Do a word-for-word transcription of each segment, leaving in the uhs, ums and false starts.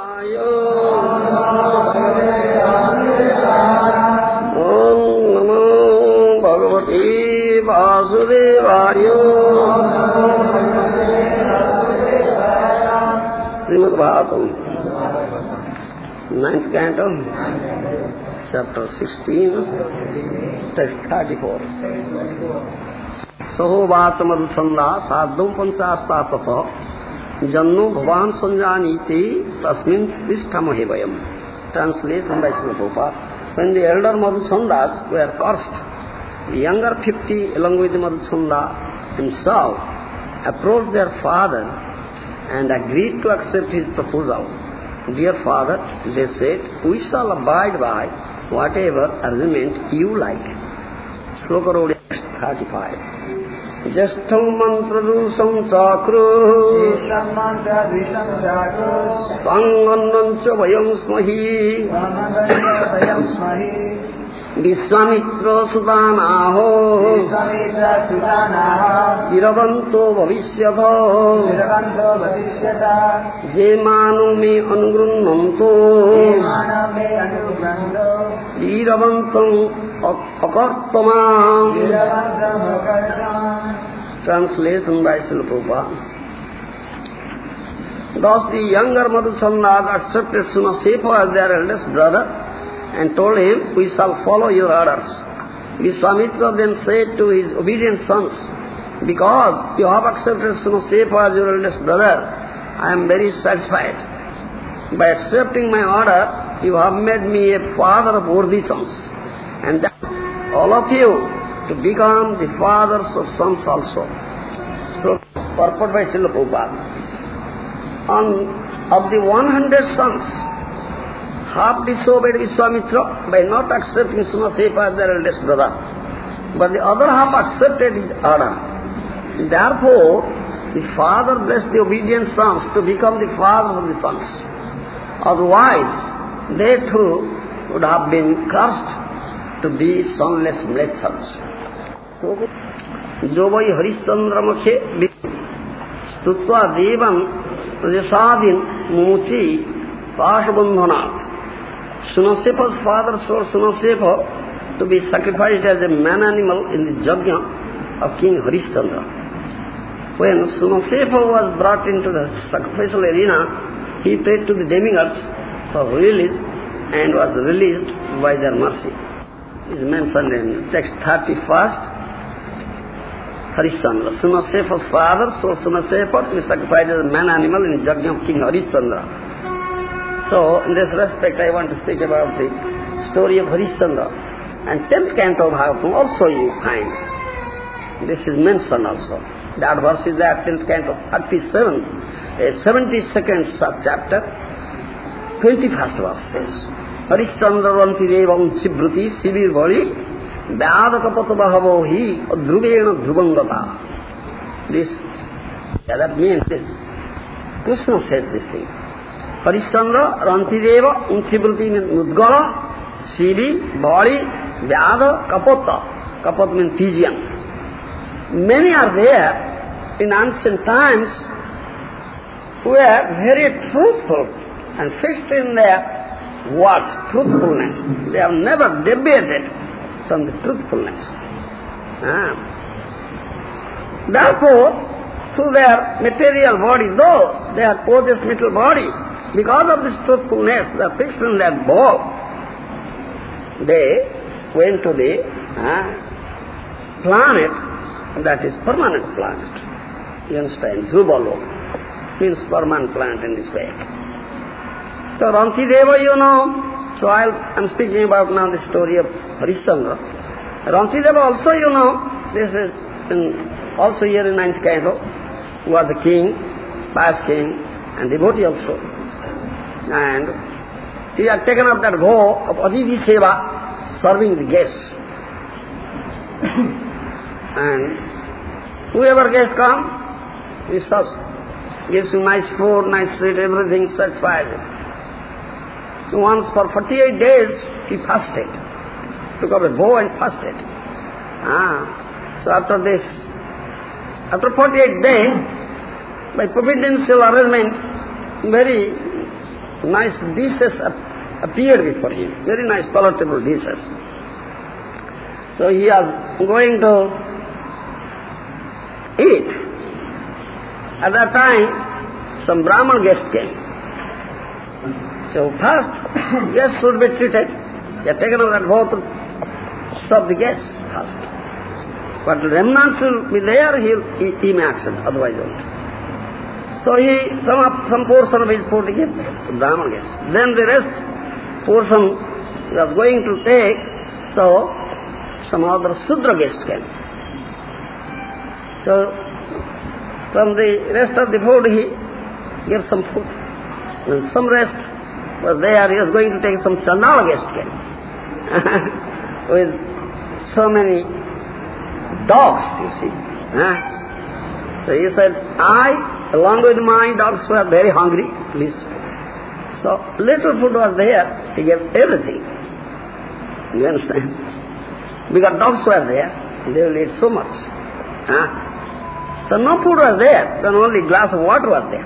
Vasudevaya. Om Namo Bhagavate Vasudevaya. Srimad Bhagavatam, ninth canto, chapter sixteen, text thirty-four. Sahovacha madhuchanda sadham panchastatato janno bhavan sanjaniti tasmin tisthamahe vayam. Translation by Srila Prabhupada. When the elder Madhuchandas were cursed, the younger fifty, along with the Madhuchanda himself, approached their father and agreed to accept his proposal. Dear father, they said, we shall abide by whatever arrangement you like. Shloka thirty-five. Jastham mantra dusam chakru Sangannancha vayam smahi Vishwamitra sudanaho Iravanto bhavishyata Je manu me anugrunnanto Iravantam akartamam. Translation by Srila Prabhupada. Thus the younger Madhuchandas accepted Sunasepa as their eldest brother and told him, we shall follow your orders. Vishwamitra then said to his obedient sons, because you have accepted Sunasepa as your eldest brother, I am very satisfied. By accepting my order, you have made me a father of worthy sons, and that all of you to become the fathers of sons also. So, purport by Srila Prabhupada. On, of the one hundred sons, half disobeyed Vishwamitra by not accepting Sunasepa as their eldest brother, but the other half accepted his order. Therefore, the father blessed the obedient sons to become the fathers of the sons. Otherwise, they too would have been cursed to be sonless mlechas. Jo vai Harishchandra mukhe stutva devam rajasadin muchi pashabandhanat. Sunasepa's father swore Sunasepa to be sacrificed as a man animal in the yajna of King Harishchandra. When Sunasepa was brought into the sacrificial arena, he prayed to the demigods for release and was released by their mercy. Is mentioned in text thirty-first. Harishchandra. Sunasepa's father swore Sunasepa to be sacrificed as a man animal in the yajna of King Harishchandra. So, in this respect, I want to speak about the story of Harishchandra. And tenth canto of Bhagavatam also you find. This is mentioned also. That verse is there, tenth canto, thirty-seventh, a seventy-second sub-chapter, twenty-first verse says, Harishchandra ranti deva unchibruti sivir vali vyadakapata bahavo hi adhruvena dhruvangata. This, yeah, that means this. Krishna says this thing. Harishchandra rantideva unchibruti means mudgala, sivi, bali, vyada, kapota. Kapot means Fijian. Many are there in ancient times who are very truthful and fixed in their words, truthfulness. They have never deviated from the truthfulness. Ah. Therefore, through their material body, though they have possessed material bodies, because of this truthfulness, they are fixed in their ball. They went to the uh, planet that is permanent planet. You understand? Zubalo means permanent planet in this way. So Rantideva, you know, so I am speaking about now the story of Harishchandra. Rantideva also, you know, this is in, also here in ninth canto, who was a king, pious king, and devotee also. And he had taken up that vow of Aditi Seva, serving the guests. And whoever guests come, he serves, gives him nice food, nice seat, everything satisfies him. Once for forty-eight days he fasted, took up a vow and fasted. Ah, so after this, after forty-eight days, by providential arrangement, very nice dishes appeared before him, very nice palatable dishes. So he was going to eat. At that time, some Brahman guest came. So first, guest should be treated. He had taken over that vow to serve the guests first. But remnants will be there, he, he, he may accept, otherwise won't. So he, some, of, some portion of his food he gave to Brahman guest. Then the rest portion he was going to take, so some other Sudra guest came. So from the rest of the food he gave some food. And some rest was there, he was going to take some Chandala guest came. With so many dogs, you see. Huh? So he said, I, along with my dogs, were very hungry, please. So little food was there, he gave everything. You understand? Because dogs were there, they will eat so much. Huh? So no food was there, then only glass of water was there.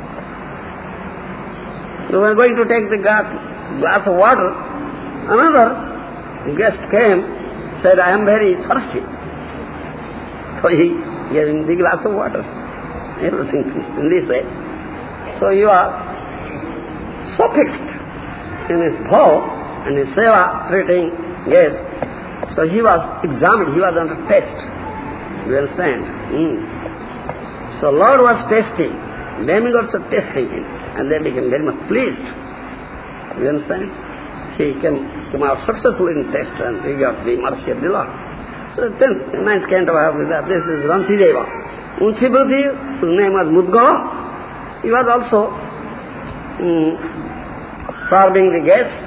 We were going to take the glass, glass of water. Another guest came, said, I am very thirsty. So he gave him the glass of water. Everything in this way. So you are so fixed in his vow and his seva treating guests. So he was examined, he was under test. You understand? Mm. So Lord was testing, demigods were testing him, and they became very much pleased. You understand? He came, came out successful in test and he got the mercy of the Lord. So the tenth, ninth canto I have with that. This is Rantideva. Unchibrati, whose name was Mudgala, he was also um, serving the guests.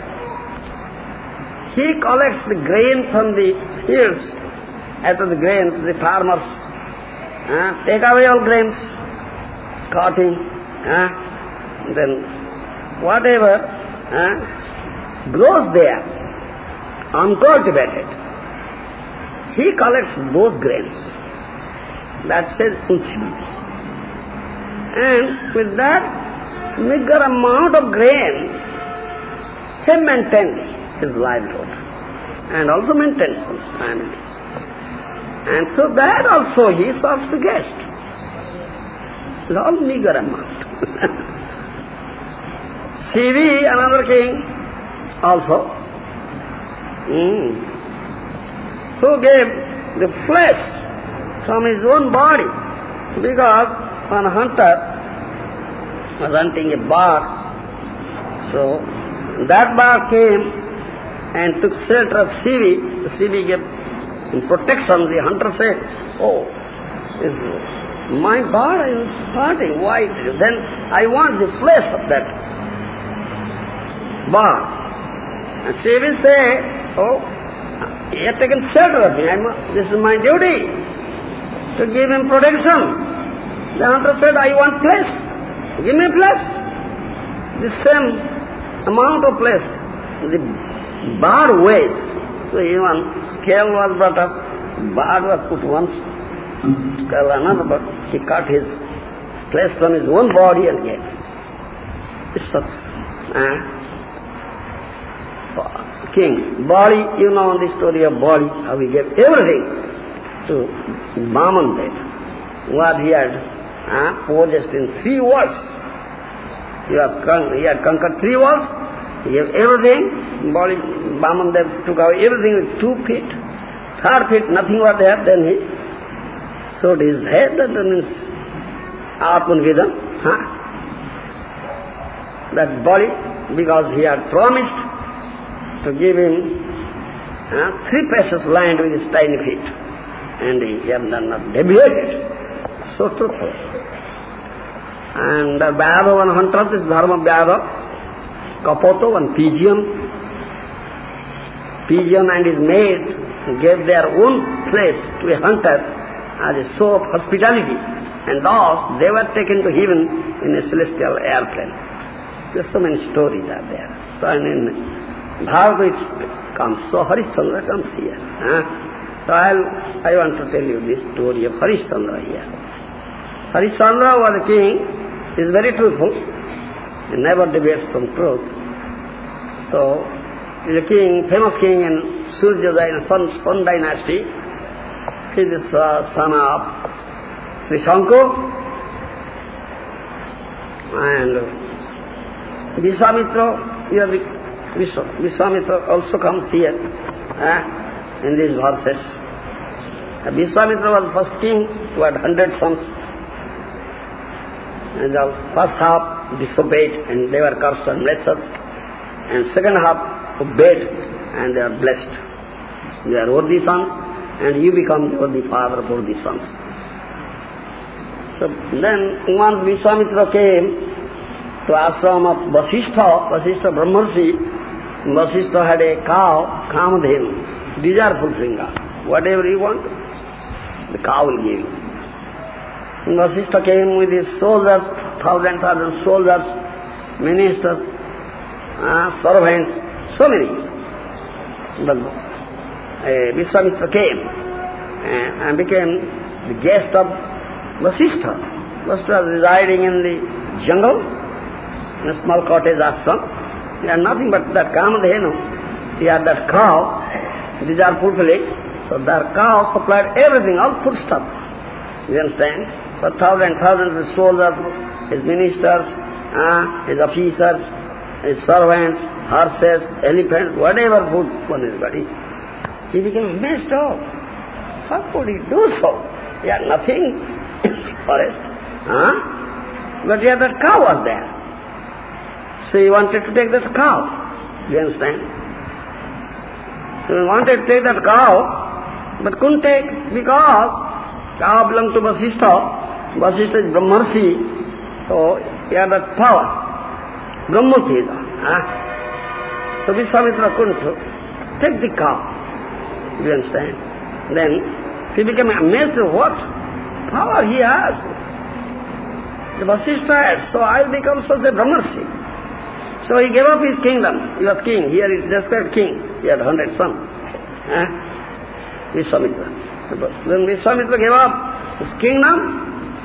He collects the grain from the fields. After the grains, the farmers uh, take away all grains, cutting, uh, then whatever uh, grows there, uncultivated, he collects those grains. That says Unchibrati. And with that meager amount of grain, he maintains his livelihood and also maintains his family. And through that also he serves the guest. It's all meager amount. Sivi, another king, also, mm, who gave the flesh from his own body, because one hunter was hunting a bear, so that bear came and took shelter of Sivi. The Sivi gave protection. The hunter said, oh, is my bear is hurting, why? Then I want the flesh of that bear. And Sivi said, oh, he had taken shelter of me, I'm, this is my duty to give him protection. The hunter said, I want flesh, give me flesh. The same amount of flesh the bear weighs. So even scale was brought up, bear was put once, scale another, but he cut his flesh from his own body and gave. It's such uh, king. Bali, you know the story of Bali, how he gave everything to Vamandev. What he had uh, possessed in three worlds. He, was con he had conquered three worlds, he gave everything. Bali, Vamandev took away everything with two feet. Third feet, nothing was there. Then he showed his head, and then his Atmanvidam. Huh? That body, because he had promised to give him uh, three paces of land with his tiny feet. And he had not deviated. So truthful. And uh, Vyadha, one hunter, this Dharma Vyadha, Kapoto, one Pigeon, Pigeon and his maid gave their own place to a hunter as a show of hospitality. And thus they were taken to heaven in a celestial airplane. There's so many stories are there. So in Bhagavad it comes, so Harishchandra comes here. Huh? So I'll, I want to tell you this story of Harishchandra here. Harishchandra was a king, he is very truthful, he never deviates from truth. So, he is a king, famous king in Surya Dynasty, Sun, Sun dynasty. He is the uh, son of Trishanku. And Vishwamitra, here Vishwamitra also comes here eh, in these verses. Vishwamitra was first king who had hundred sons. And the first half disobeyed and they were cursed and blessed. And second half obeyed and they are blessed. You are worthy sons and you become the worthy father of worthy sons. So then once Vishwamitra came to ashram of Vasishtha, Vasishtha Brahmarshi. Vasishtha had a cow, Kamadhenu, desireful finger. Whatever you want, the cow will give you. And Vasishtha came with his soldiers, thousand, thousand soldiers, ministers, uh, servants, so many. But uh, Vishwamitra came uh, and became the guest of Vasishtha. Vasishtha was residing in the jungle, in a small cottage ashram. He had nothing but that Kamadhenu. He had that cow. These are fulfilling. So that cow supplied everything, all food stuff. You understand? For thousands, thousands of soldiers, his ministers, uh, his officers, his servants, horses, elephants, whatever food for anybody. He became messed up. How could he do so? He had nothing in the forest. Huh? But yet that cow was there. So he wanted to take that cow. You understand? So he wanted to take that cow, but couldn't take because cow belonged to Vasishtha. Vasishtha is Brahmarshi, so he had that power. Brahmatesa. Huh? So Vishwamitra couldn't take the cow. You understand? Then he became amazed at what power he has. The Vasishtha had, so I become such a Brahmarshi. So he gave up his kingdom. He was king. Here is described king. He had hundred sons. Eh? Vishwamitra. Then Vishwamitra gave up his kingdom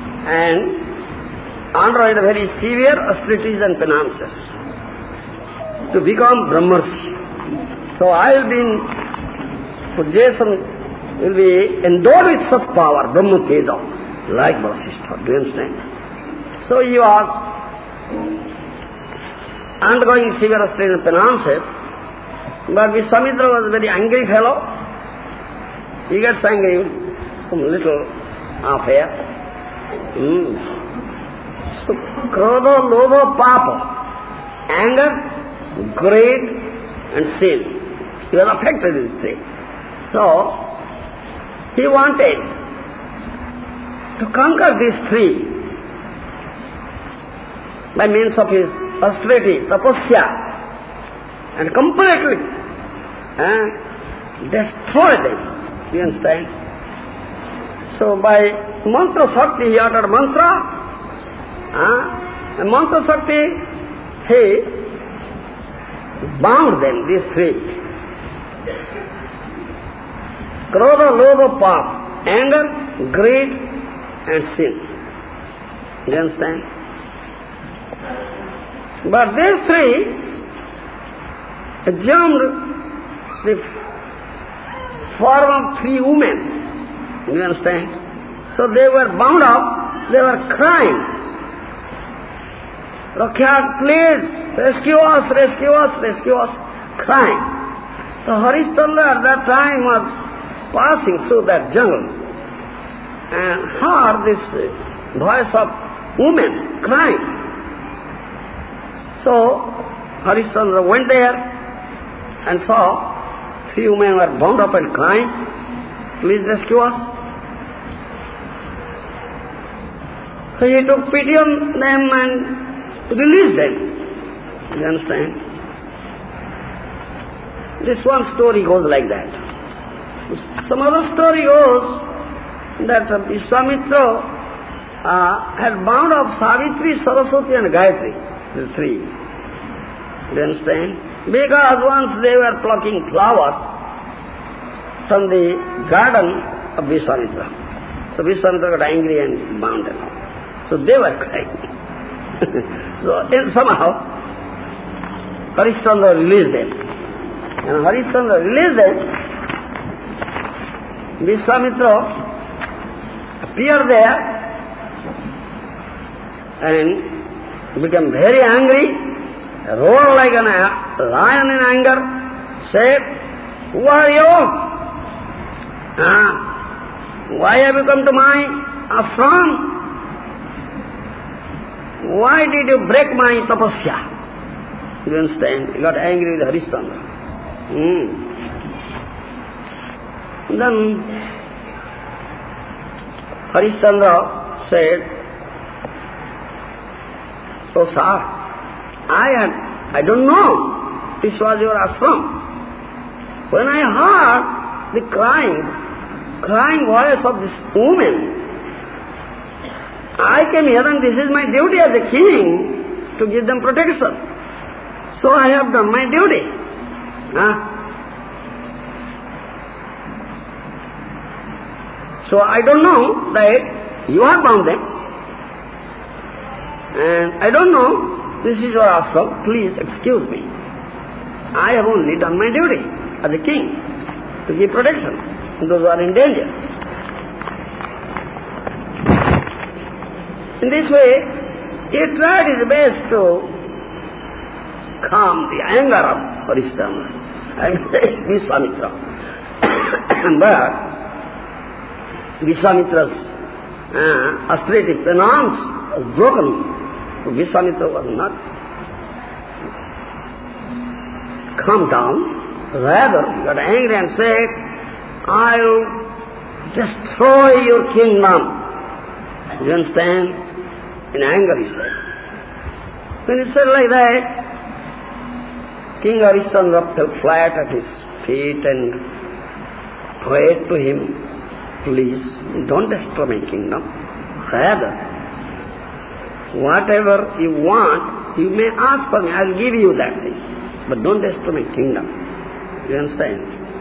and underwent very severe austerities and penances to become Brahmarshi. So I will be in possession, will be endowed with such power, Brahma Teja, like Vasishtha. Do you understand? So he was undergoing severe austerities and penances, but Vishwamitra was a very angry fellow. He gets angry with some little affair. Mm. So, krodha, lobha, papa, anger, greed and sin. He was affected with these three. So, he wanted to conquer these three by means of his austerity, tapasya, and completely uh, destroy them. You understand? So by mantra shakti, he uttered mantra, uh, and mantra shakti, he bound them, these three. Krodha, lobha, papa, anger, greed and sin. You understand? But these three assumed the form of three women. You understand? So they were bound up, they were crying. Rakyat, please, rescue us, rescue us, rescue us, crying. So Harishchandra at that time was passing through that jungle and heard this voice of women crying. So Harishchandra went there and saw three women were bound up and crying, please rescue us. So he took pity on them and released them. You understand? This one story goes like that. Some other story goes that Vishwamitra uh, had bound up Savitri, Saraswati and Gayatri, the three. You understand? Because once they were plucking flowers from the garden of Vishwamitra. So Vishwamitra got angry and bound them up. So they were crying. So and somehow Harishchandra released them. And Harishchandra released them, Vishwamitra appeared there and became very angry, roared like a lion in anger, said, "Who are you? Ah, why have you come to my ashram? Why did you break my tapasya?" You understand? He got angry with Harishchandra. Hmm. Then Harishchandra said, "So sir, I had, I don't know this was your ashram. When I heard the crying, crying voice of this woman, I came here and this is my duty as a king to give them protection. So I have done my duty. Huh? So I don't know that you have bound them. And I don't know this is your ashram. Please excuse me. I have only done my duty as a king to give protection to those who are in danger." In this way, he tried his best to calm the anger of Harishchandra and Vishwamitra. But Vishwamitra's uh, austerity penance was broken. Vishwamitra was not calmed down. Rather, he got angry and said, "I'll destroy your kingdom." You understand? In anger he said. When he said like that, King Harishchandra fell flat at his feet and prayed to him, "Please, don't destroy my kingdom. Rather, whatever you want, you may ask for me. I will give you that thing. But don't destroy my kingdom." You understand?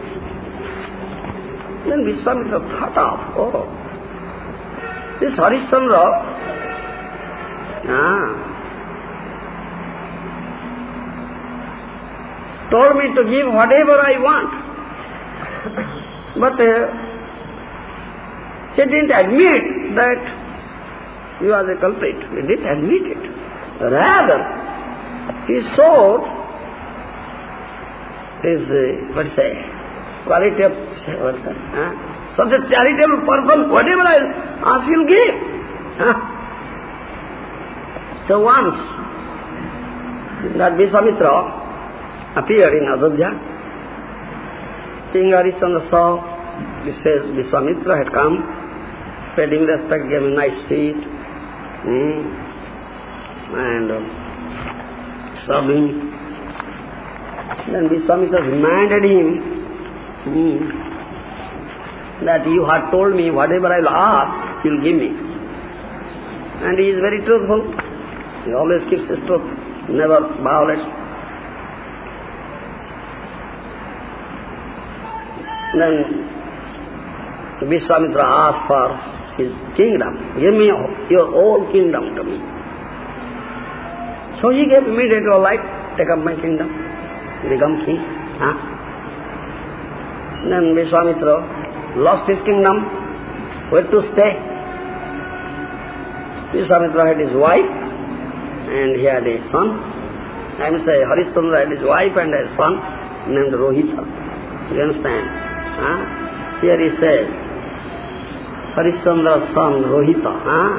Then Vishwamitra thought of, oh, this Harishchandra, ah, told me to give whatever I want. But uh, he didn't admit that he was a culprit. He didn't admit it. Rather, he showed his, uh, what say, quality of, what say, huh? Such a charitable person, whatever I ask, he'll give. Huh? So once, that Vishwamitra appeared in Ajodhya, King Harishchandra saw, this says Vishwamitra had come, paid him respect, gave him a nice seat, mm, and uh, served him. Then Vishwamitra reminded him mm, that you had told me whatever I will ask, you will give me. And he is very truthful. He always keeps his truth, never violates. Then Vishwamitra asked for his kingdom. "Give me your whole kingdom to me." So he gave immediately, "All right, take up my kingdom, become king." Huh? Then Vishwamitra lost his kingdom, where to stay? Vishwamitra had his wife and he had a son. I must say Harishchandra had his wife and a son named Rohita. You understand? Huh? Here he says, Harishchandra's son Rohita. Huh?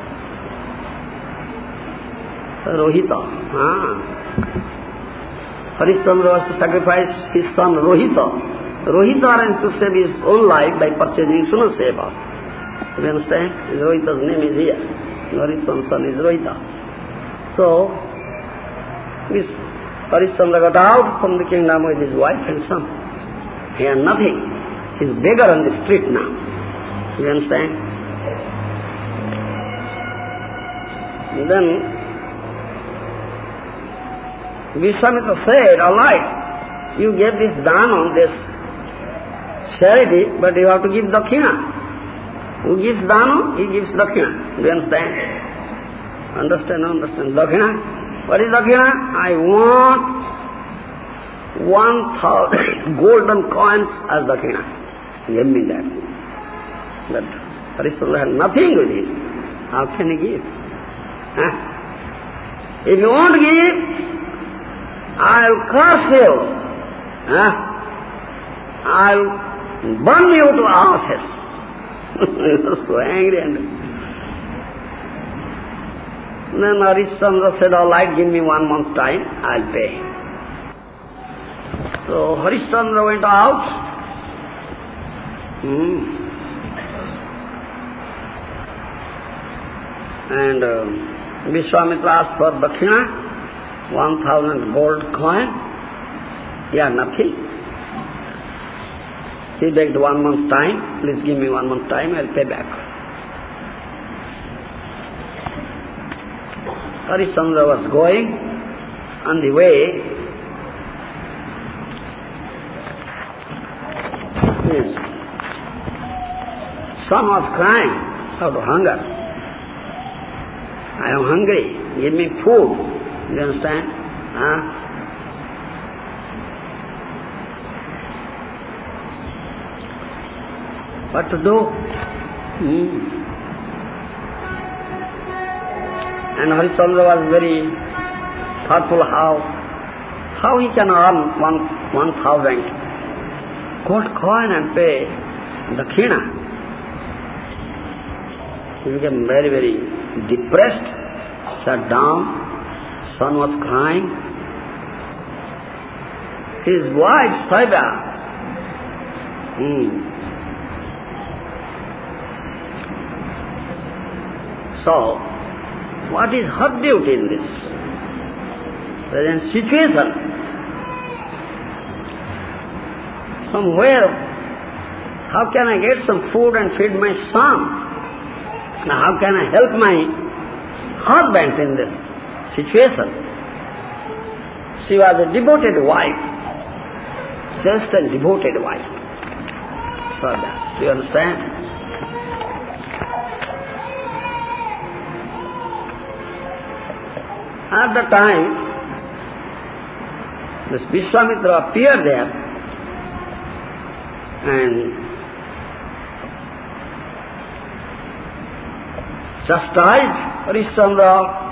Rohita. Huh? Harishchandra was to sacrifice his son Rohita. Rohita arranged to save his own life by purchasing Sunaseva. You understand? Rohita's name is here. Harishchandra's son is Rohita. So, this Harishchandra got out from the kingdom with his wife and son. He had nothing. He is beggar on the street now. You understand? And then Vishwamitra said, "All right, you gave this dana, this charity, but you have to give dakshina. Who gives dana? He gives dakshina. Do you understand? Understand, understand. Dakshina? What is dakshina? I want one thousand golden coins as dakshina. Give me that. But Harishchandra had nothing with him. How can he give? Huh? If you won't give, I'll curse you. Huh? I'll burn you to ashes. He was so angry. And then Harishchandra said, all right, give me one month time, I'll pay. So Harishchandra went out. Hmm. And uh, Vishwamitra asked for dakshina, one thousand gold coin. He had nothing. He begged one month time, please give me one month time, I'll pay back. Harishchandra was going. On the way, his son was crying out of hunger. I am hungry, give me food. You understand? Huh? What to do? Hmm. And Harishchandra was very thoughtful how how he can earn one one thousand gold coin and pay dakshina. He became very, very depressed, sat down, son was crying. His wife, Saiba, hmm. So, what is her duty in this present situation? Somewhere, how can I get some food and feed my son? Now, how can I help my husband in this situation? She was a devoted wife, just a devoted wife. So that, do you understand? At the time, this Vishwamitra appeared there and chastised Harishchandra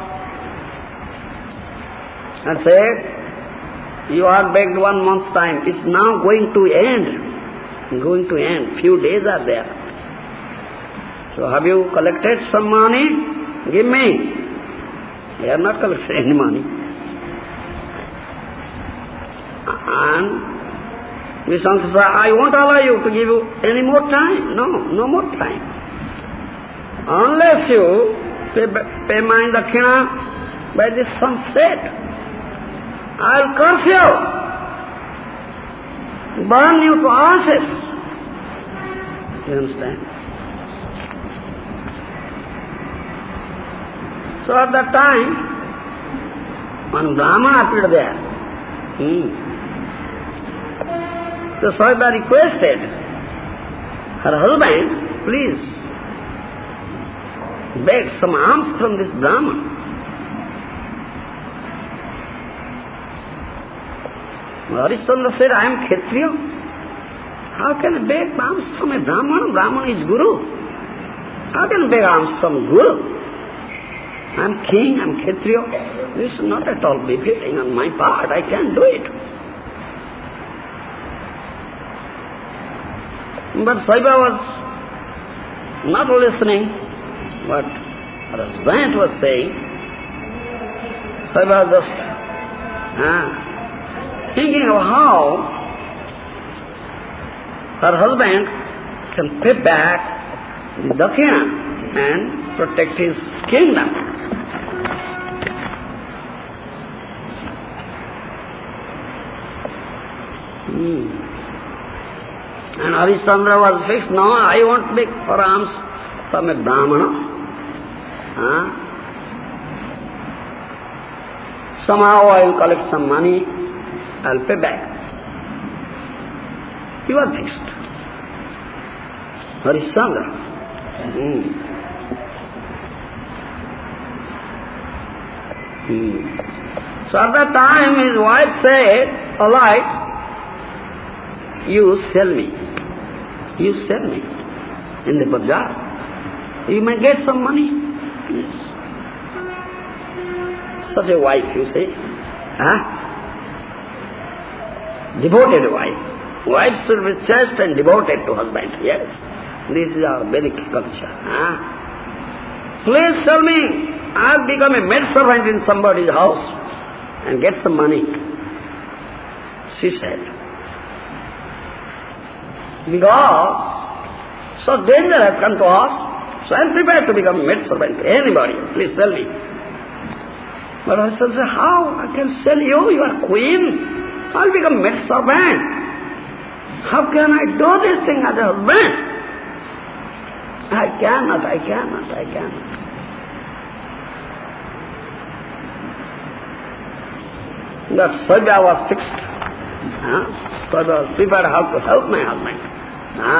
and said, you are begged one month time, it's now going to end, going to end, few days are there. So have you collected some money? Give me. They are not collected any money. And Vishwamitra said, I won't allow you to give you any more time. No, no more time. Unless you pay, pay my dakshina by this sunset, I'll curse you, burn you to ashes. You understand? So at that time, one Brahmana appeared there. Hmm. So Saiba requested her husband, please beg some alms from this Brahman. Harishchandra said, I am Kshatriya. How can I beg alms from a Brahman? Brahman is Guru. How can I beg alms from Guru? I am king, I am Kshatriya. This is not at all befitting on my part. I can't do it. But Saiba was not listening what her husband was saying. Saiba was just uh, thinking of how her husband can pay back the dakshina and protect his kingdom. Hmm. And Harishchandra was fixed, no, I won't beg for alms from a Brahmana. Huh? Somehow I will collect some money, I will pay back. He was fixed. Harishchandra. Hmm. Hmm. So at that time his wife said, all right, you sell me. You sell me in the bazaar. You may get some money. Yes. Such a wife, you say. Huh? Devoted wife. Wife should be chaste and devoted to husband. Yes. This is our Vedic culture. Huh? Please tell me, I'll become a maid servant in somebody's house and get some money. She said. Because so danger has come to us, so I am prepared to become a maid servant to anybody. Please tell me. But I said, how I can sell you? You are queen. I'll become maid servant. How can I do this thing as a husband? I cannot, I cannot, I cannot. That Saibya was fixed. Huh? So I was prepared how to help my husband. Huh?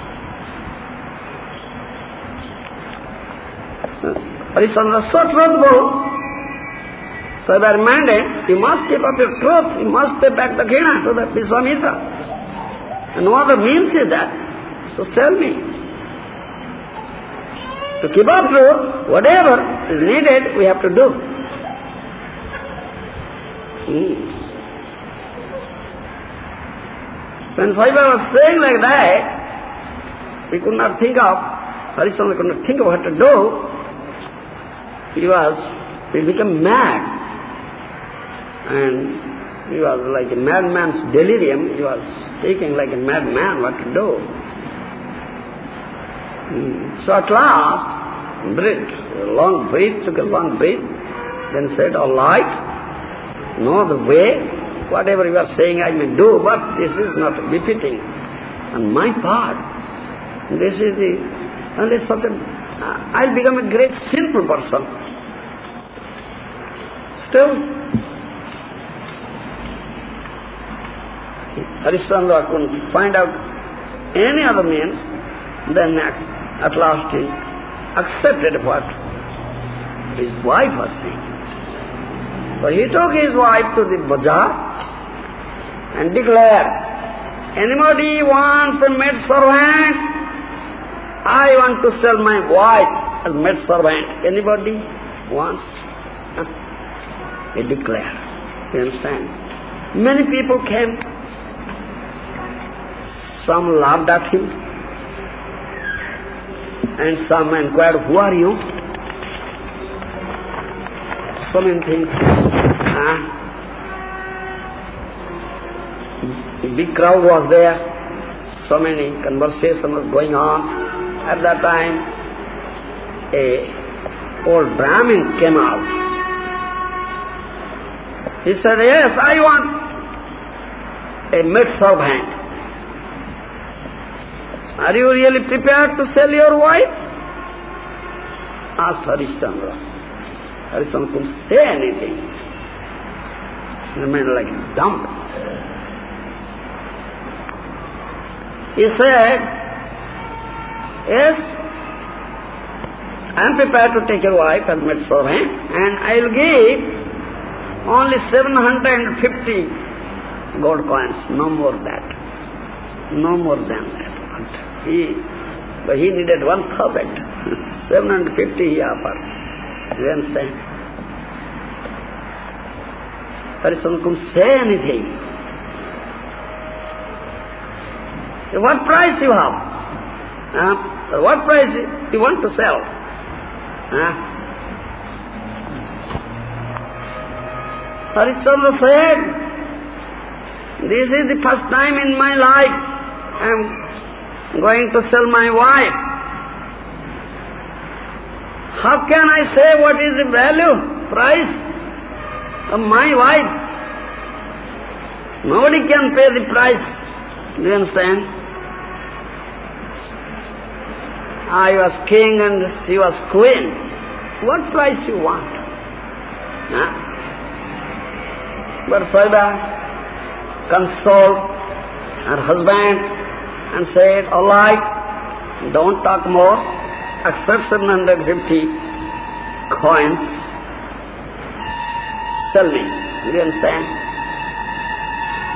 Harishchandra so truthful. So they reminded, you must keep up your truth, you must pay back the Ghina to the Vishwamitra. And no other means is that. So tell me. To keep up truth, whatever is needed, we have to do. Hmm. When Saibya was saying like that, he could not think of, Harishchandra could not think of what to do. He was, he became mad. And he was like a madman's delirium. He was speaking like a madman what to do. Hmm. So at last, breathed, a long breath, took a long breath, then said, all right, know the way, whatever you are saying I may do, but this is not befitting on my part. This is the, unless something, I'll become a great sinful person. Still, Harishchandra couldn't find out any other means, then at, at last he accepted what his wife was saying. So he took his wife to the bazaar and declared, anybody wants a maid servant? I want to sell my wife as maid servant. Anybody wants? Huh? He declared. You understand? Many people came. Some laughed at him. And some inquired, who are you? So many things. Huh? A big crowd was there. So many conversation was going on. At that time, a old Brahmin came out. He said, yes, I want a maid servant. Are you really prepared to sell your wife? Asked Harishchandra. Harishchandra couldn't say anything. He remained like dumb. He said, yes, I am prepared to take your wife as maid servant, and I will give only seven hundred fifty gold coins, no more than that. No more than that. He, but he needed one thousand. seven hundred fifty he offered. You understand? Harishchandra couldn't say anything. What price you have? Uh, what price you want to sell? Uh, Harishchandra said, this is the first time in my life I am going to sell my wife. How can I say what is the value, price of my wife? Nobody can pay the price. Do you understand? I was king and she was queen. What price you want? Huh? But Saibya consoled her husband and said, all right, don't talk more, accept seven hundred fifty coins, sell me. Do you understand?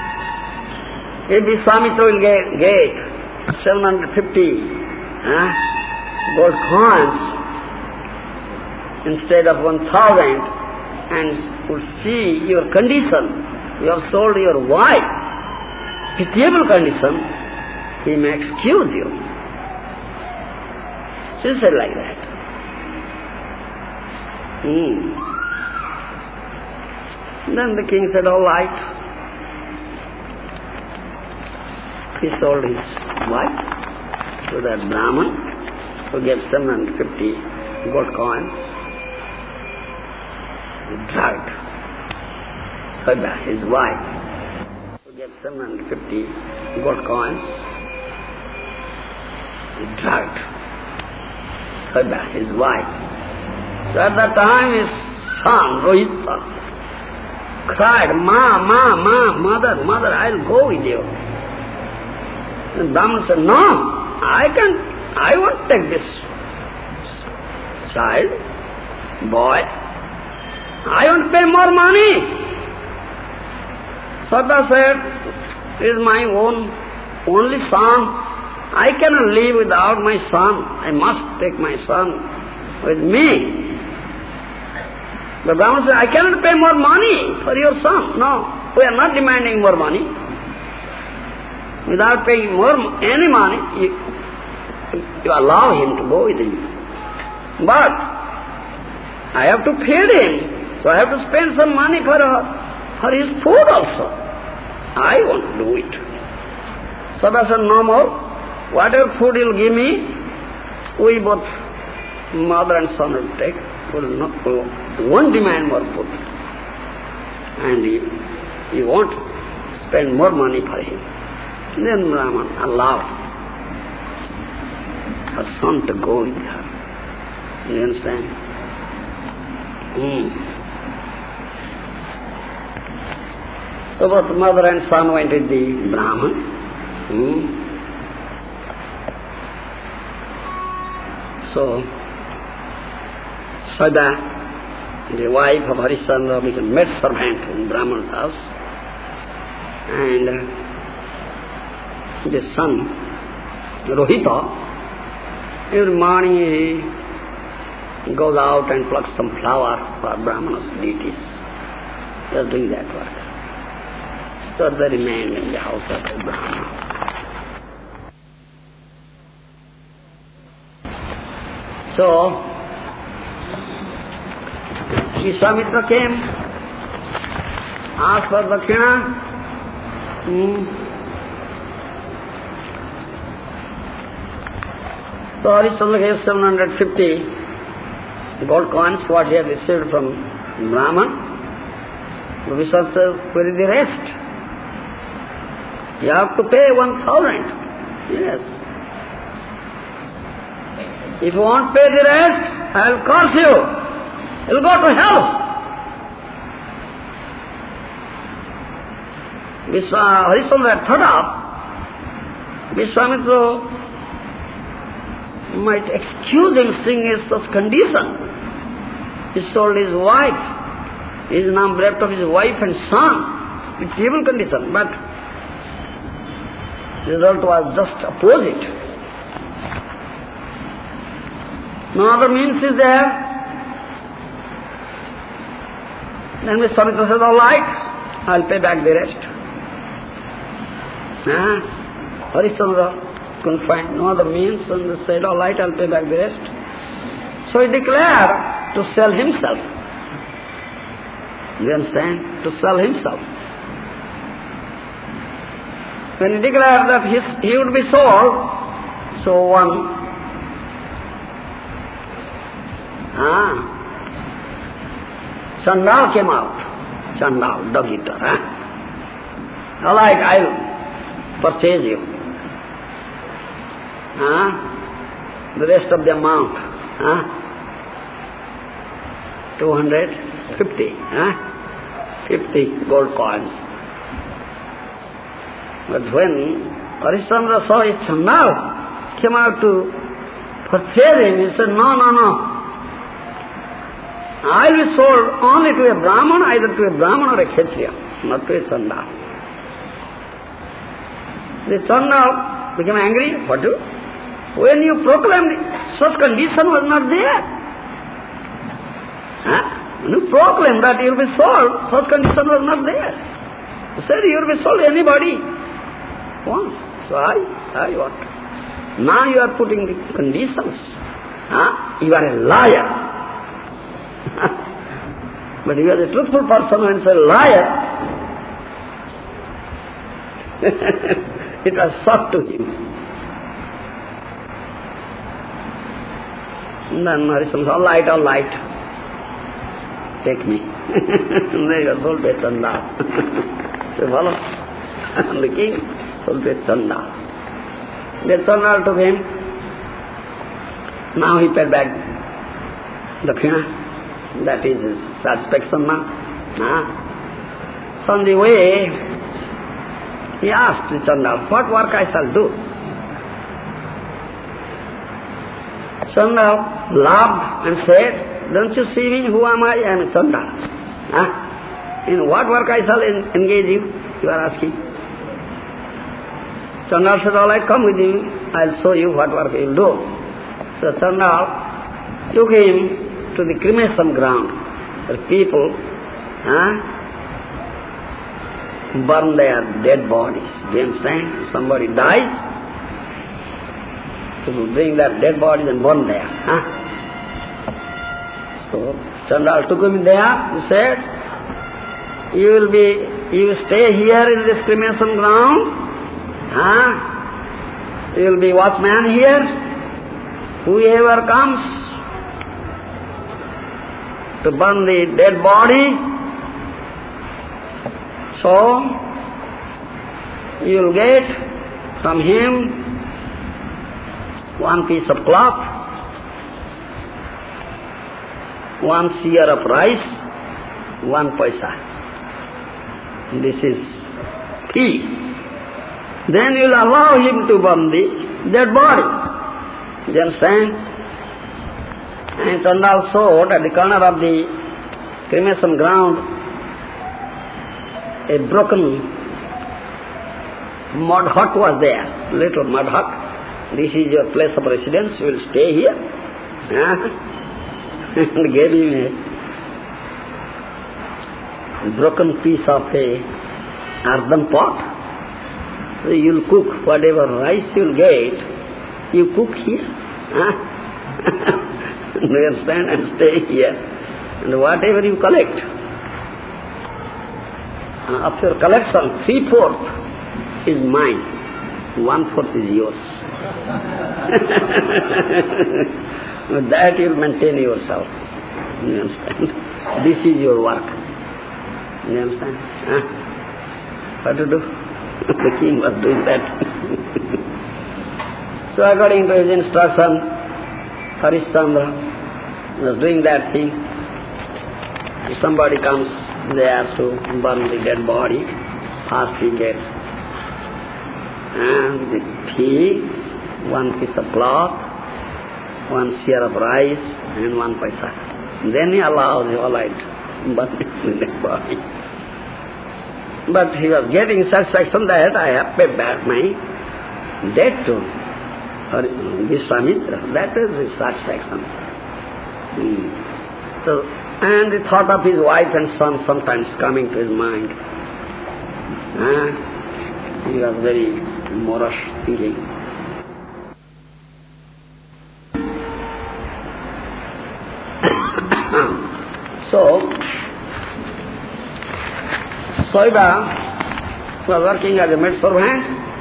If Vishwamitra will get, get seven hundred fifty huh, gold coins instead of one thousand and would see your condition, you have sold your wife, pitiable condition, he may excuse you. She said like that. Hmm. Then the king said, all right. He sold his wife to that Brahman who gave seven hundred fifty gold coins. He dragged Sada, his wife, who gave seven hundred fifty gold coins. He dragged Sada, his wife. So at that time his son, Rohita, cried, Ma, Ma, Ma, mother, mother, I'll go with you. The Brahman said, no, I can, I won't take this child, boy. I won't pay more money. Sada said, he is my own, only son. I cannot live without my son. I must take my son with me. The Brahman said, I cannot pay more money for your son. No, we are not demanding more money. Without paying more any money, you, you allow him to go with you. But I have to feed him, so I have to spend some money for uh, for his food also. I won't do it. Sada said, no more. Whatever food you'll give me, we both, mother and son, will take. We will not, we won't demand more food. And you, you won't spend more money for him. Then Brahman allowed her son to go with her. You understand? Hmm. So both mother and son went with the Brahman. Hmm. So Sada, the wife of Harishchandra, became maid servant in Brahman's house. And uh, the son, Rohita, every morning he goes out and plucks some flower for Brahmanas, deities. He was doing that work. So they remained in the house of the Brahmana. So, Vishwamitra came, asked for dakshina. Hmm. So Harishchandra gave seven hundred fifty gold coins, what he had received from Brahman. Vishwamitra said, where is the rest? You have to pay one thousand. Yes. If you won't pay the rest, I will curse you. You will go to hell. Vishwa, Harishchandra had thought of, Vishwamitra might excuse him seeing his such condition. He sold his wife. He is now bereft of his wife and son. It's evil condition, but the result was just opposite. No other means is there. Then Vishwamitra said, all right, I'll pay back the rest. Ah, Harishchandra couldn't find no other means, and they said, all right, I'll pay back the rest. So he declared to sell himself. You understand? To sell himself. When he declared that his, he would be sold, so one ah, Chandal came out. Chandal, dog eater. Huh? All right, I'll purchase you. Ah, the rest of the amount, ah, two hundred fifty, ah, fifty gold coins. But when Harishchandra saw his Chandal came out to purchase him, he said, no, no, no. I will be sold only to a Brahman, either to a Brahman or a Kshatriya, not to a Chandal. They turned out, became angry. What do? When you proclaimed, such condition was not there. Huh? When you proclaimed that you will be sold, such condition was not there. You said you will be sold anybody once. So I, I what? Now you are putting the conditions. Huh? You are a liar. But you are a truthful person when you say liar. It was shock to him. And then Harisham said, all right, all right. Take me. There you are, sold to a Chandal. So follow. The king sold to a Chandal. The Chandal took him. Now he paid back Dakshina. That is his satisfaction now. Huh? So on the way, he asked the Chandal, what work I shall do? Chandal laughed and said, don't you see me? Who am I? I am a Chandal. Huh? In what work I shall en engage you? You are asking. Chandal said, all right, come with me. I'll show you what work you will do. So Chandal took him to the cremation ground, where people huh, burn their dead bodies. Do you understand? Somebody dies, people bring their dead bodies and burn there. Huh? So Chandal took him there. He said, you will be, you will stay here in this cremation ground. Huh? You will be watchman here. Whoever comes to burn the dead body, so you will get from him one piece of cloth, one seer of rice, one paisa. This is fee. Then you will allow him to burn the dead body. Do you understand? And Chandal showed at the corner of the cremation ground a broken mud hut was there, little mud hut. This is your place of residence, you will stay here. And gave him a broken piece of a earthen pot. So you will cook whatever rice you will get, you cook here. Do you understand? And stay here. And whatever you collect, uh, of your collection, three-fourths is mine, one-fourth is yours. With that you will maintain yourself. Do you understand? This is your work. Do you understand? Huh? What to do? The king was doing that. So according to his instruction, Harishchandra was doing that thing. If somebody comes there to burn the dead body, first he gets and the fee, one piece of cloth, one seer of rice, and one paisa. Then he allows, all right, burn the dead body. But he was getting satisfaction that I have paid back my debt to Vishwamitra. That is his satisfaction. Hmm. So, and the thought of his wife and son sometimes coming to his mind. Ah, he was very morose thinking. So, Soiba was working as a maid servant.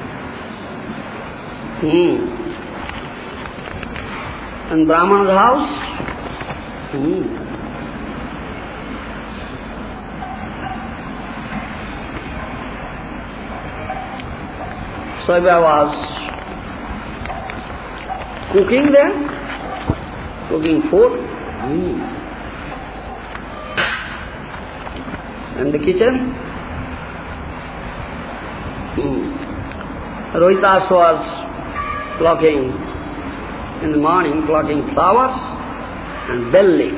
Hmm. In Brahman's house. Hmm. Soiba was cooking there, cooking food. Hmm. In the kitchen. Hmm. Rohitas was plucking, in the morning, plucking flowers and bell leaf.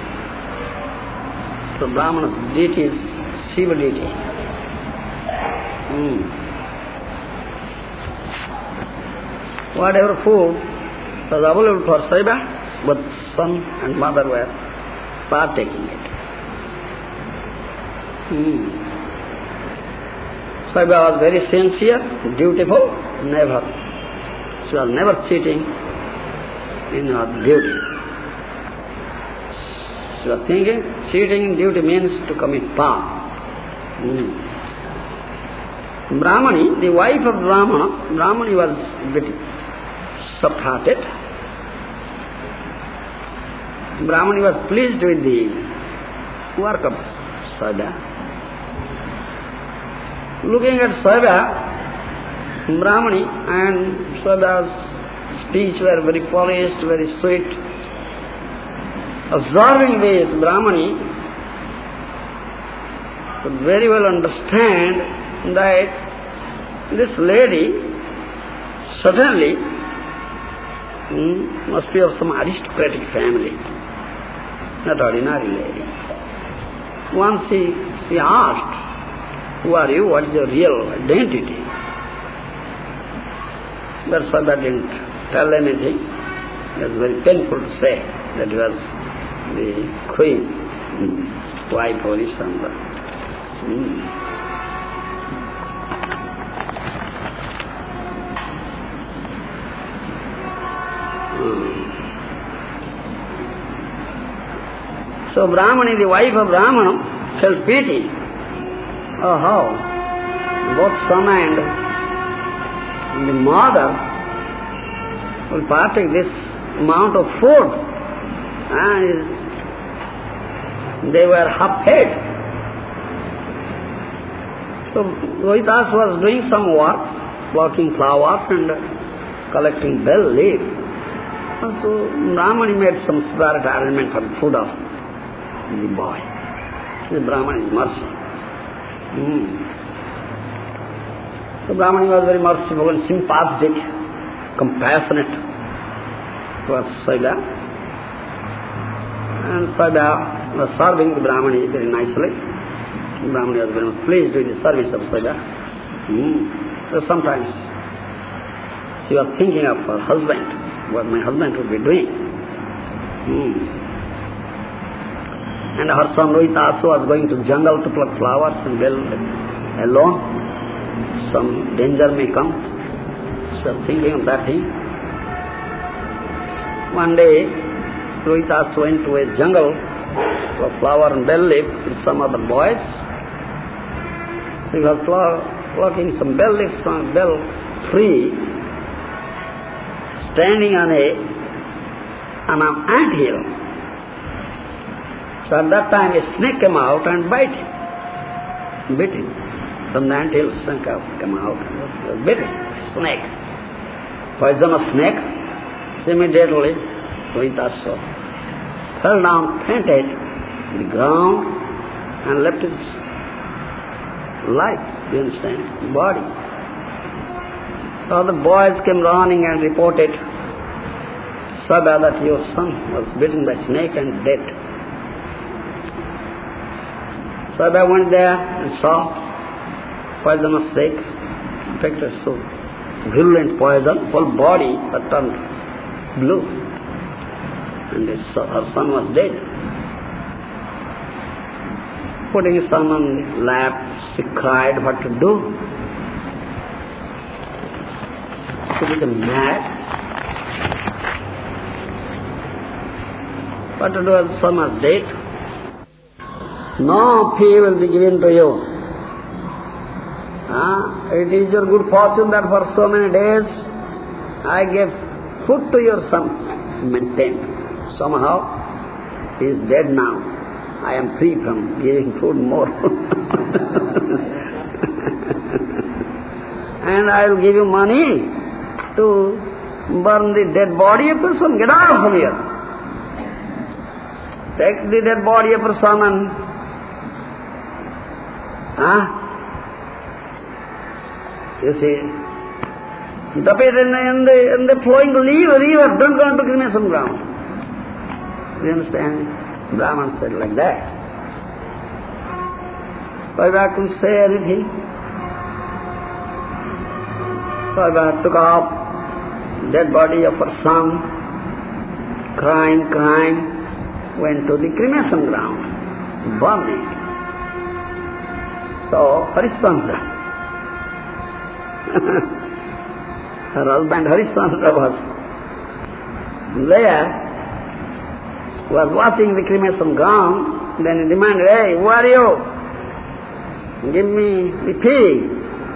So Brahmana's deity is Shiva deity. Hmm. whatever food was available for Saiba, both son and mother were partaking it. Hmm. Saiba was very sincere, dutiful, never. She was never cheating in her duty. She was thinking, cheating in duty means to commit palm. Hmm. Brahmani, the wife of Brahmana, Brahmani was a bit soft-hearted. Brahmani was pleased with the work of Saiba. Looking at Saiba, Brahmani and Saiba's speech were very polished, very sweet. Observing this, Brahmani could very well understand that this lady certainly mm, must be of some aristocratic family, not ordinary lady. Once she, she asked, "Who are you? What is your real identity?" But Saiba didn't tell anything. It was very painful to say that he was the queen, mm, wife of Harishandra. Mm. So Brahmani, the wife of Brahmana, felt pity. Oh, how both son and the mother will partake this amount of food, and they were half-fed. So Rohitas was doing some work, plucking flowers and collecting bell leaf. So Brahmani made some separate arrangement for the food of the boy. The Brahmani is mercy. Mm. So Brahmani was very merciful and sympathetic, compassionate towards Saiba. And Saiba was serving the Brahmani very nicely. The Brahmani was very much pleased with the service of Saiba. Mm. So sometimes she was thinking of her husband, what my husband would be doing. Mm. And her son Rohitas was going to jungle to pluck flowers and well alone. Some danger may come. She was thinking of that thing. One day, Rohitas went to a jungle for flower and bell leaf with some other boys. He was plucking some bell leaves from a bell tree, standing on a on an ant hill. So at that time a snake came out and bit him, bit him. From the ant hill, snake came out and was bitten. Snake, poisonous snake. So immediately Rohitas fell down, fainted on the ground, and left his life. You understand? Body. So the boys came running and reported Saiba that your son was bitten by snake and dead. Saiba went there and saw poisonous snake, infected so virulent poison, whole body had turned blue, and his, her son was dead. Putting his son on the lap, she cried what to do. She became mad. What to do as the son was dead? No fee will be given to you. Ah, it is your good fortune that for so many days I gave food to your son, maintained. Somehow he is dead now. I am free from giving food more. And I will give you money to burn the dead body of a son. Get out from here. Take the dead body of a son and ah, you see, dump it in the, in the, in the flowing river, river, don't go into cremation ground. You understand? Brahman said like that. Saiba couldn't say anything. Saiba took off dead body of her son, crying, crying, went to the cremation ground, burned it. So Harishchandra, her husband Harishchandra was there, was watching the cremation ground. Then he demanded, "Hey, who are you? Give me the fee.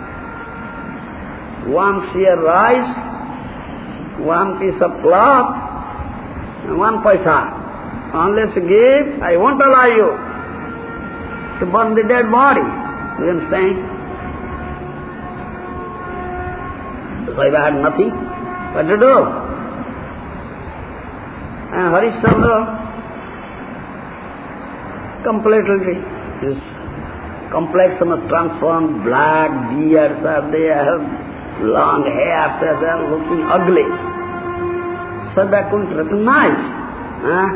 One seer rice, one piece of cloth, and one paisa. Unless you give, I won't allow you to burn the dead body." You understand? Saiba had nothing what to do. And Harishchandra completely, his complexion was transformed, black beards are there, long hair, they are looking ugly. Saiba couldn't recognize huh?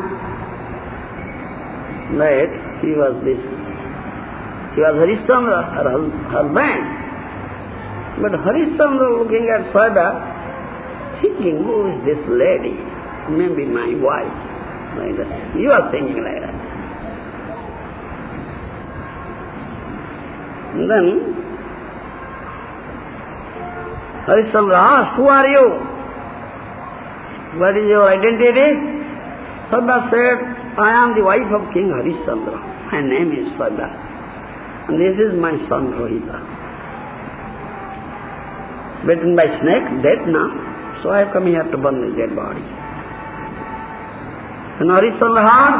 that he was this. He was Harishchandra, her husband. But Harishchandra looking at Saiba, thinking, who is this lady? Maybe my wife. Like that. He was thinking like that. And then Harishchandra asked, "Who are you? What is your identity?" Saiba said, "I am the wife of King Harishchandra. My name is Saiba. And this is my son Rohita. Bitten by snake, dead now. So I have come here to burn the dead body." And Harishchandra heard.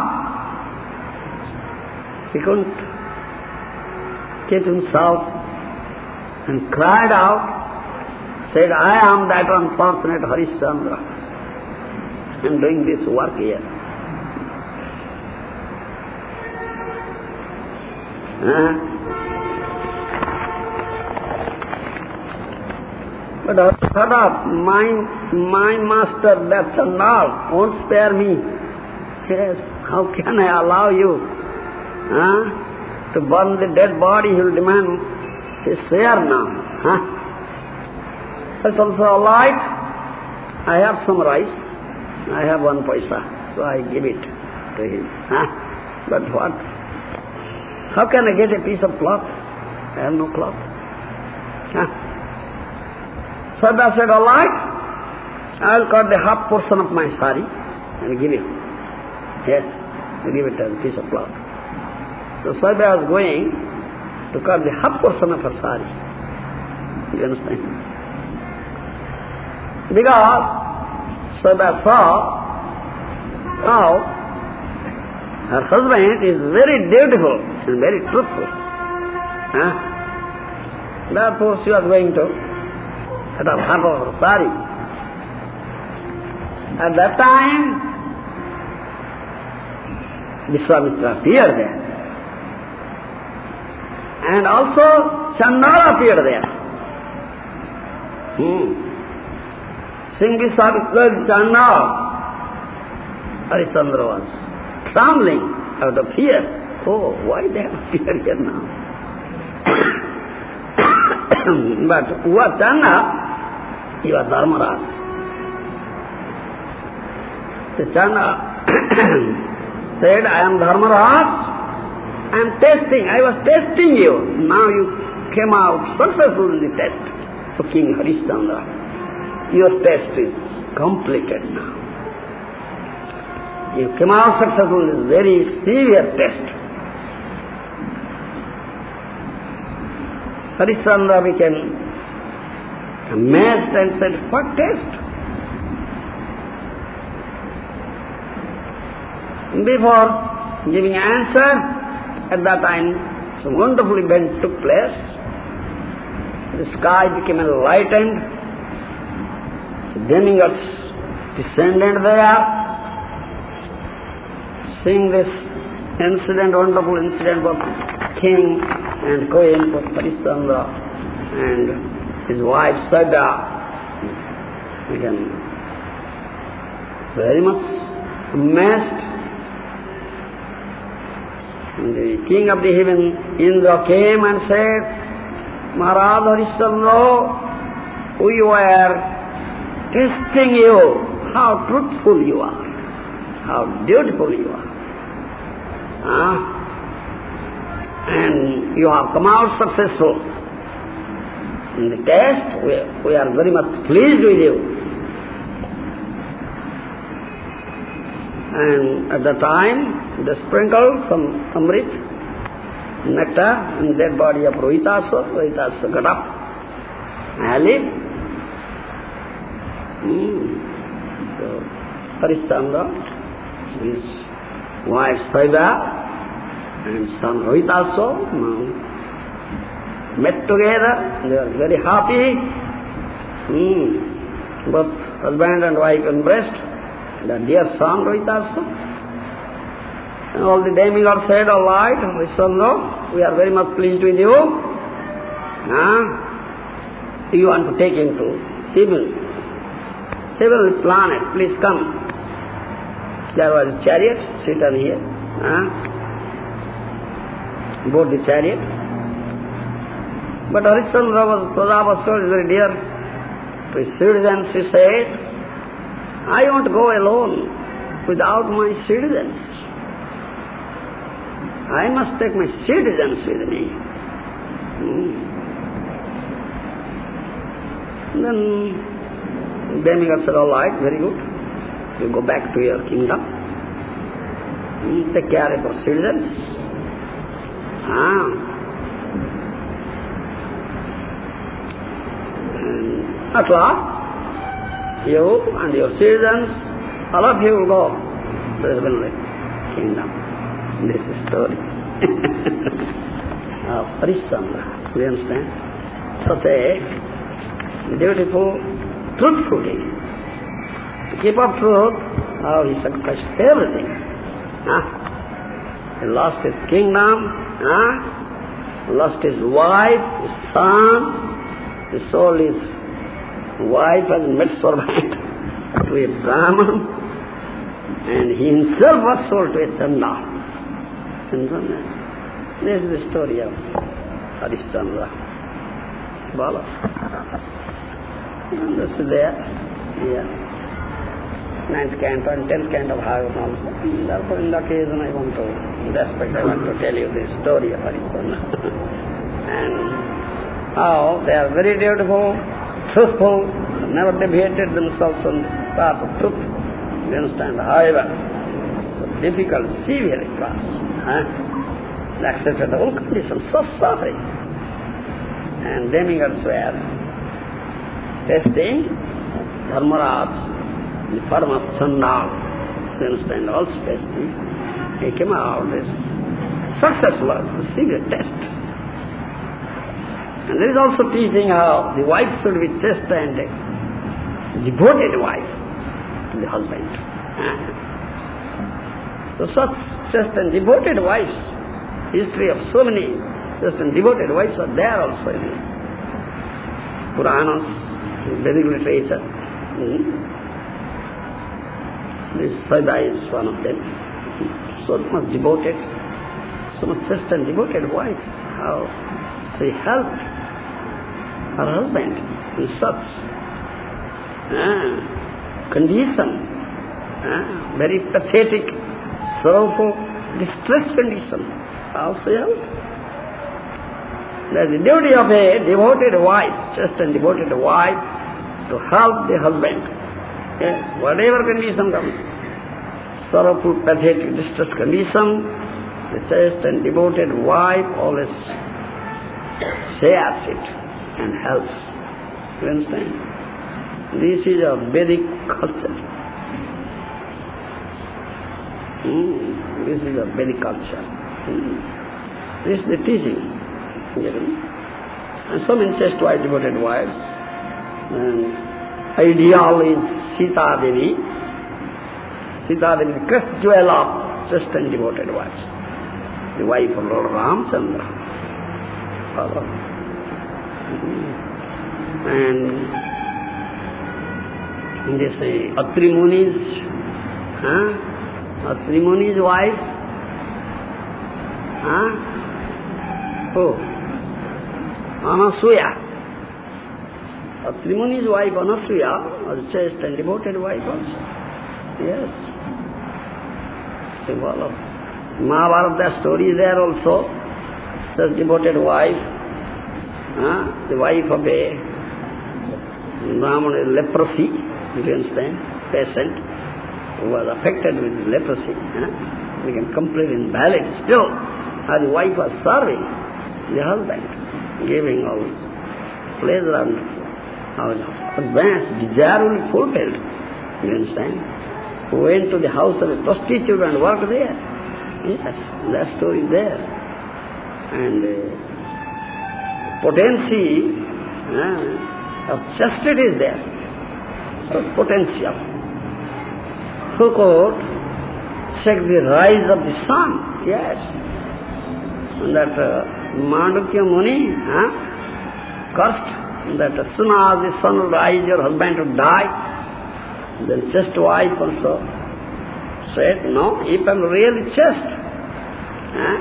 He couldn't keep himself and cried out, said, "I am that unfortunate Harishchandra. I am doing this work here." Uh, but I thought of, my, my master, that Chandal, won't spare me. Yes, how can I allow you uh, to burn the dead body? He will demand his share now. Huh? That's also all right. I have some rice. I have one paisa, so I give it to him. Huh? But what? How can I get a piece of cloth? I have no cloth. Huh? Saiba said, "All right, I will cut the half portion of my sari and give it." Yes, I give it as a piece of cloth. So Saiba was going to cut the half portion of her sari. You understand? Because Saiba saw how her husband is very dutiful and very truthful. Huh? Therefore she was going to cut off half of her sari. At that time, Vishwamitra appeared there. And also Chandala appeared there. Hmm. Seeing Vishwamitra and Chandala, Harishchandra was trembling out of fear. Oh, why they have appeared here now? But who was Chandala? He was Dharmaraj. The Chandala said, "I am Dharmaraj. I am testing. I was testing you. Now you came out successful in the test for King Harishchandra. Your test is completed now. You came out successful in this very severe test." Harishchandra became amazed and said, "What test?" Before giving answer, at that time some wonderful event took place. The sky became enlightened. Demigods descended there. Seeing this incident, wonderful incident of king and queen of Harishchandra and his wife Saiba, became very much amazed. And the king of the heaven, Indra, came and said, "Maharaj Harishchandra, we were testing you, how truthful you are, how beautiful you are. Huh? And you have come out successful. In the test, we, we are very much pleased with you. And at the time, they sprinkle some amrit, nectar, in dead body of Rohitasura. Rohitasura got up, Ali. Hmm. So, Harishchandra, his wife Saiba, and son Rohitasura now met together. They are very happy. Hmm. Both husband and wife embraced the dear son Rohitasura. And all the demigods said, all right, Harishchandra, we are very much pleased with you. Huh? You want to take him to heaven. Heavenly planet, please come. There was a chariot, sit on here. Huh? Board the chariot. But Harishchandra was, Prajapati is very dear to his citizens. He said, I won't go alone without my citizens. I must take my citizens with me. Hmm. Then demigod said, all right, very good. You go back to your kingdom. Hmm. Take care of your citizens. Ah. And at last, you and your citizens, all of you will go to the heavenly kingdom. This is story of Harishchandra. Do you understand? Such a beautiful, truthful king. To keep up truth, how he sacrificed everything. Huh? He lost his kingdom, huh? Lost his wife, his son, he sold his wife as maidservant to a Brahman, and he himself was sold to a Chandal. This is the story of Harishchandra. Balas. And this is there, here. Ninth canto and tenth canto of Bhagavatam also. Therefore, in that occasion, I want to, in that aspect, I want to tell you the story of Harishchandra. And how they are very beautiful, truthful, never deviated themselves from the path of truth. You understand? However, so difficult, severe class. Huh? They accepted all conditions, so suffering. And demigods were testing Dharmaraj, the form of Chandal. You understand? Also testing. He came out as successful as the severe test. And there is also teaching how the wife should be chaste and a devoted wife to the husband. So such chaste and devoted wives, history of so many chaste and devoted wives are there also in the Puranas, in Vedic literature. Hmm. This Saiba is one of them. So much devoted, so much chaste and devoted wife. How she helped her husband in such ah, condition, ah, very pathetic, sorrowful, distressed condition. How she helped? That is the duty of a devoted wife, chaste and devoted wife, to help the husband. Yes, whatever condition comes, sorrowful, pathetic, distressed condition, the chaste and devoted wife always shares it and helps. You understand? This is a Vedic culture. Mm, this is a Vedic culture. Mm. This is the teaching. And so many chaste wife, devoted wives. And ideal is Sita Devi. Sita Devi, the crest jewel of chaste and devoted wives. The wife of Lord Ramchandra. And they say Atri Muni's, huh? Atri Muni's wife, huh? Oh, Anasuya. Atri Muni's wife Anasuya was a chaste and devoted wife also. Yes. You follow. Mahabharata story is there also. Such devoted wife, uh, the wife of a Brahmana, leprosy, you understand, patient, who was affected with leprosy, uh, became completely invalid. Still, uh, the wife was serving the husband, giving all pleasure and our advanced desire will be fulfilled. You understand? Who went to the house of a prostitute and worked there. Yes, that story is there. And uh, potency uh, of chastity is there. So potential. Who could check the rise of the sun? Yes. And that uh, Mandukya Muni uh, cursed that as soon as the sun will rise, your husband will die. Then chaste wife also said, no, if I'm really chaste, eh?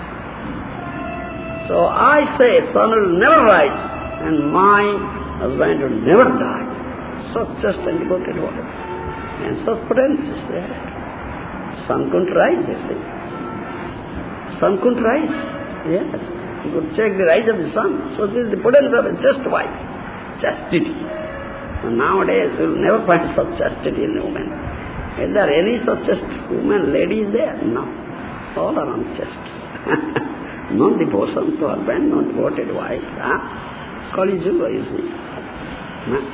so I say sun will never rise and my husband will never die. So chaste and devoted water. And such potential is there. Sun couldn't rise, you see. Sun couldn't rise. Yes. You could check the rise of the sun. So this is the potential of a chaste wife. Chastity. And nowadays you will never find such chastity in a woman. Is there any such chaste woman, lady is there? No. All are unchaste. No devotion to husband, no devoted wife. Huh? Kali Yuga, you see. Huh?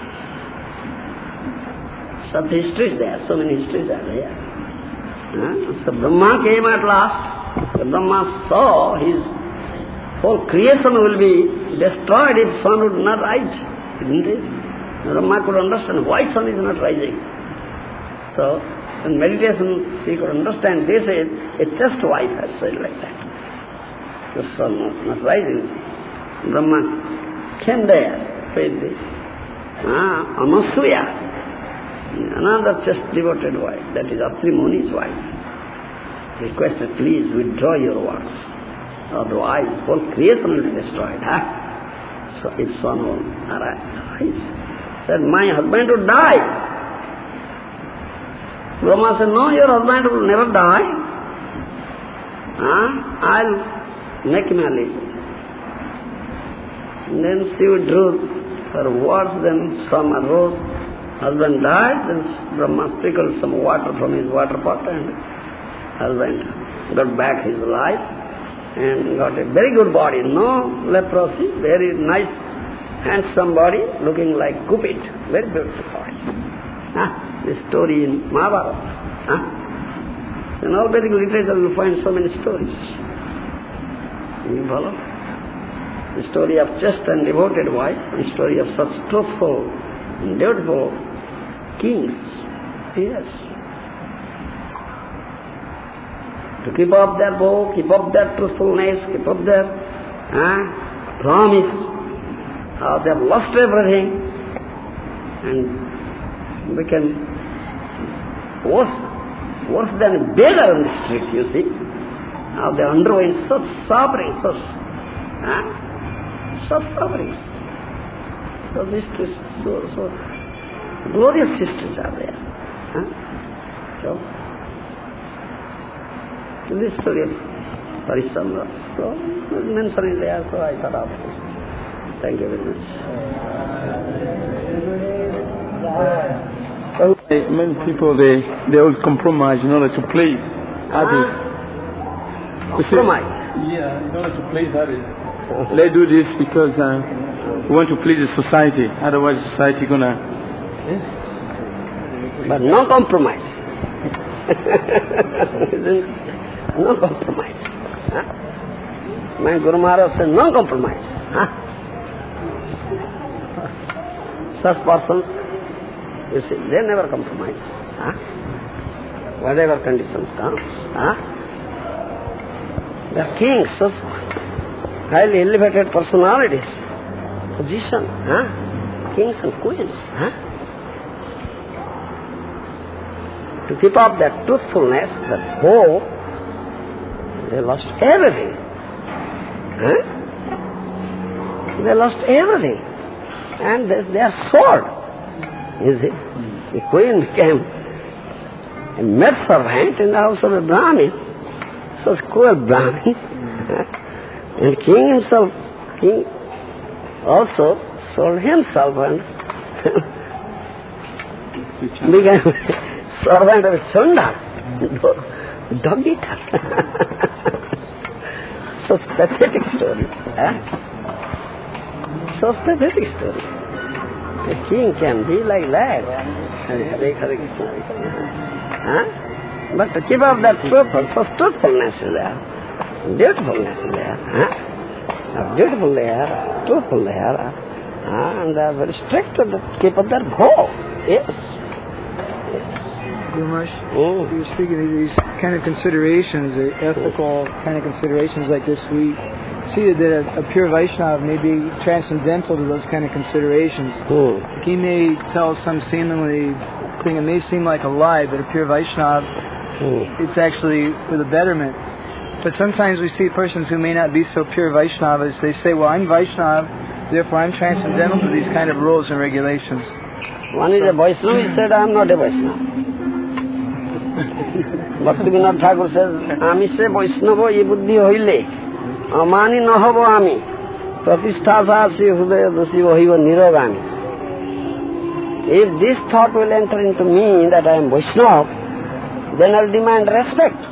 Such histories there, so many histories are there. Huh? So Brahma came at last. So Brahma saw his whole creation will be destroyed if sun would not rise. Isn't it? Brahma could understand why sun is not rising. So, in meditation, she could understand this is a chaste wife has said like that. The sun was not rising. Brahma came there with the ah, Anasuya, another chaste devoted wife, that is Atri Muni's wife. Requested, please withdraw your words. Otherwise, whole creation will be destroyed. Huh? So, if sun will arise. Said, my husband would die. Brahma said, no, your husband will never die. Huh? I'll make him alive. And then she withdrew her words, then some arose. Husband died, then Brahma sprinkled some water from his water pot and husband got back his life and got a very good body, no leprosy, very nice, handsome body, looking like Cupid, very beautiful. Huh? This story in Mahabharata. Huh? So in all Vedic literature you will find so many stories. You follow? The story of chaste and devoted wife, and story of such truthful and beautiful kings. Yes. To keep up their vow, keep up their truthfulness, keep up their uh, promise. Uh, they have lost everything and became worse, worse than a beggar on the street, you see. Now they underwent such suffering, such, uh, such sufferings. Such histories, so, so glorious histories are there. Huh? So, this story of Harishchandra, so mentioned there, so I thought of this. Thank you very much. Many people, they, they always compromise in order to please others. Compromise? Yeah, in order to please others. They do this because uh, we want to please the society, otherwise society gonna... Yeah. But no compromise. No compromise. Huh? My Guru Maharaj said, no compromise. Huh? Such persons, you see, they never compromise. Huh? Whatever conditions comes. Huh? They are kings, such highly elevated personalities, position, huh? Kings and queens. Huh? To keep up that truthfulness, that hope, they lost everything. Huh? They lost everything. and they, they are sold. You see, the queen became a maid-servant in the house of a Brahmin, such cruel Brahmin. And king himself, king also sold himself and became servant of a Chunda, dog eater. Such pathetic story. Huh? Such pathetic story. The king can be like that. Hare Hare Krishna. Huh? But to keep up that truthfulness, such truthfulness is there. Beautifulness is there. Huh? Beautiful they are, truthful they are. Huh? And they are very strict to the, keep up their vow. Yes. Guru Maharaj, Mm. you were speaking of these kind of considerations, the ethical kind of considerations like this. We see that a, a pure Vaishnava may be transcendental to those kind of considerations. Mm. He may tell some seemingly thing, it may seem like a lie, but a pure Vaishnava, Mm. it's actually for the betterment. But sometimes we see persons who may not be so pure Vaishnavas, they say, well, I'm Vaishnava, therefore I'm transcendental to these kind of rules and regulations. One is a Vaishnava, he said, I am not a Vaishnava. Bhaktivinoda Thakur says, Ami se Vaishnava ye buddhi hoile, amani nahavo ami, pratisthasasi hudaya dasi vahiva nirogami. If this thought will enter into me that I am Vaishnava, then I will demand respect.